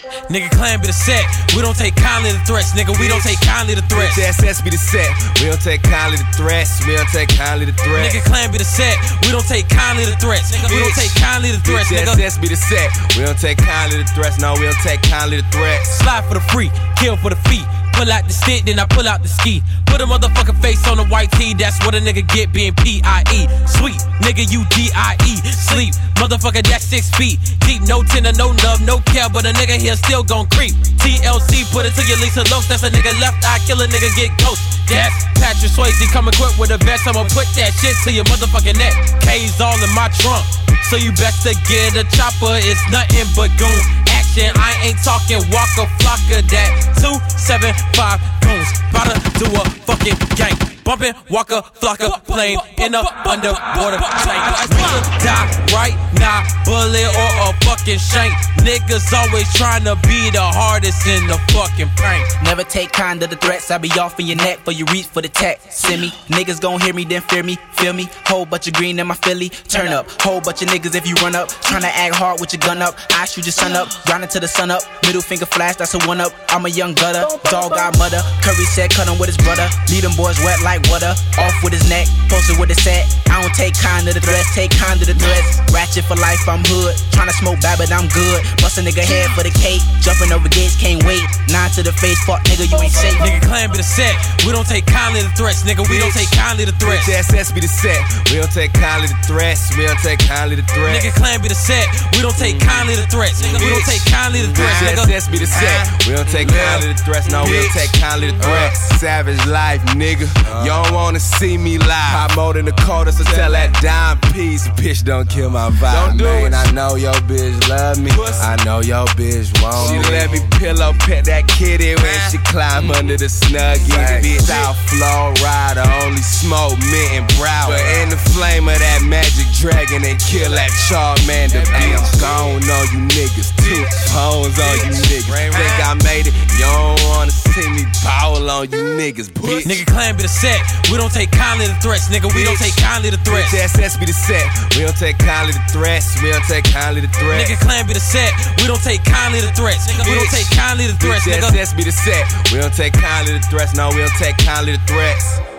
Nigga Clan be the set. We don't take kindly to threats, nigga. We don't take kindly to threats. SS be the set. We don't take kindly to threats. We don't take kindly to threats. Nigga Clan be the set. We don't take kindly to threats. We don't take kindly to threats, nigga. SS be the set. We don't take kindly to threats. No, we don't take kindly to threats. Slide for the free, kill for the feet. Pull out the stick, then I pull out the ski. Put a motherfucking face on the white tee. That's what a nigga get being P.I.E. Sweet, nigga, you D.I.E. Sleep, motherfucker, that's 6 feet deep. No tender, no love, no care, but a nigga here still gon' creep. TLC, put it to your Lisa Lokes. That's a nigga left eye, kill a nigga, get ghost. That's Patrick Swayze, come equipped with a vest. I'ma put that shit to your motherfucking neck. K's all in my trunk, so you best to get a chopper. It's nothing but goon action. I ain't talking Walker Flocka. That 275 goons, bout to do a fucking gang. Bumpin' Walker Flocka plane in a underwater tank. We could die right now, bullet or a fucking shank. Niggas always tryna be the hardest in the fucking prank. Never take kind of the threats. I be off in your neck for you reach for the tech. Send me, niggas gon' hear me, then fear me, feel me. Whole bunch of green in my Philly, turn up. Whole bunch of niggas if you run up, tryna act hard with your gun up. I shoot your son up, grinding to the sun up. Middle finger flash, that's a one up. I'm a young gutter, dog got mother. Curry said cut him with his brother. Lead them boys wet like water. Off with his neck, posted with his set. I don't take kind of the threats, take kind of the threats. Ratchet for life, I'm hood. Tryna smoke bad, but I'm good. Bust a nigga head for the cake. Jumping over gates, can't wait. 9 to the face, fuck nigga, you ain't safe. Nigga Clan be the set. We don't take kindly to threats, nigga. We don't take kindly to threats. SS be the set. We don't take kindly to threats. We don't take kindly to threats. Nigga Clan be the set. We don't take kindly to threats. We don't take kindly to threats, nigga. SS be the set. We don't take kindly to threats. No, we don't take kindly to threats. Savage life, nigga. You don't wanna see me live. Hot mode in the quarter, so tell that dime piece. Bitch, don't kill my vibe. Don't do it. I know your bitch love me. I know your bitch want me. She let me pillow pet that kitty when she climb under the Snuggie. Bitch, South Florida, only smoke mint and brow. But in the flame of that magic dragon and kill that Charmander. Bitch, I'm gone on you niggas. 2 phones on you niggas. Think I made it? You don't wanna see me ball on you niggas, bitch. Nigga Clan be the set. We don't take kindly to threats, nigga. We don't take kindly to threats. SS be the set. We don't take kindly to threats. We don't take kindly to threats. Nigga Clan be the set. We don't take kindly to threats. We don't take kindly to threats, nigga. SS be the set. We don't take kindly to threats. No, we don't take kindly to threats.